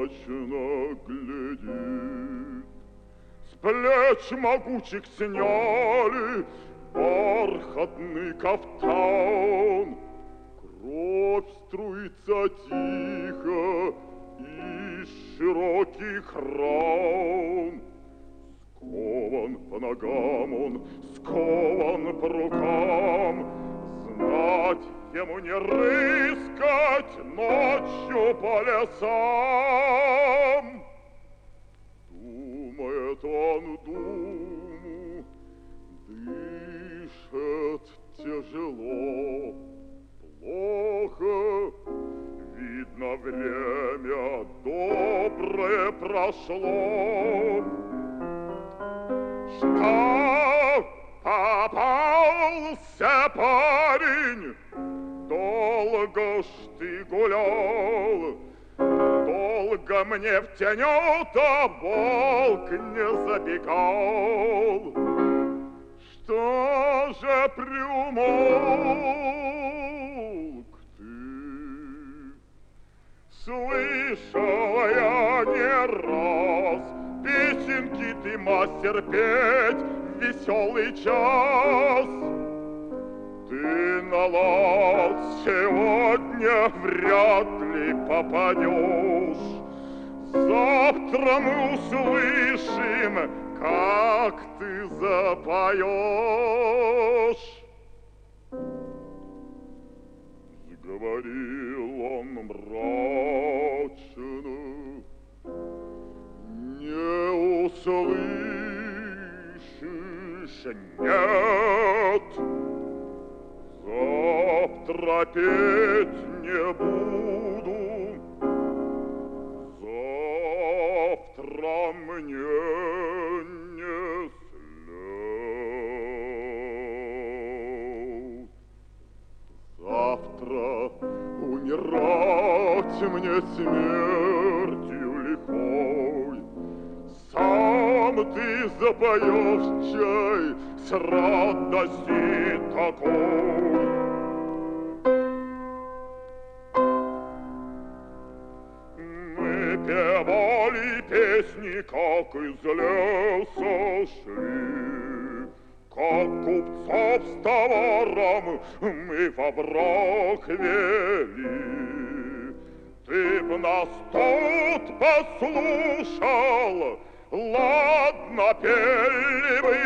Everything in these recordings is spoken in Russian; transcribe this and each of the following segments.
мрачно глядит. С плеч могучих сняли бархатный кафтан, кровь струится тихо из широких ран. Скован по ногам он, скован по рукам, знать ему не рыскать ночью по лесам. Думает он думу, дышит тяжело, плохо, видно, время доброе прошло. Что попался парень, долго ж ты гулял, долго мне в тенета волк не забегал. Что же приумолк ты? Слышал я не раз, песенки ты мастер петь в веселый час. Ты на лад сегодня вряд ли попадешь. Завтра мы услышим, как ты запоешь. Заговорил он мрачно, не услышишь, нет. Завтра петь не буду, завтра мне не след. Завтра умирать мне смертью лихой, сам ты запоешь чай с радости такой. Мы певали песни, как из леса шли, как купцов с товаром мы во враг вели. Ты б нас тут послушал, ладно пели бы,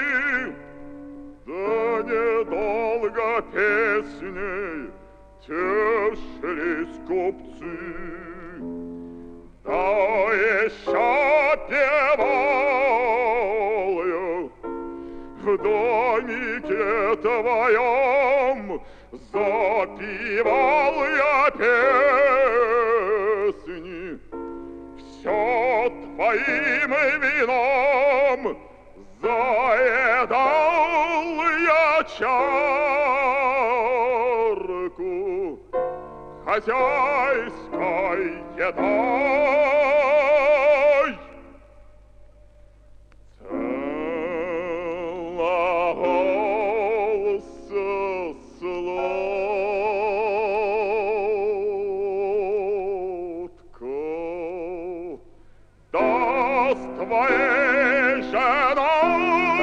да недолго песней тешились купцы. Да еще певал я в домике твоем, запевал я песни, все твоим вином заедал я чарку хозяйской едой. Целовался сладко, да с твоей женой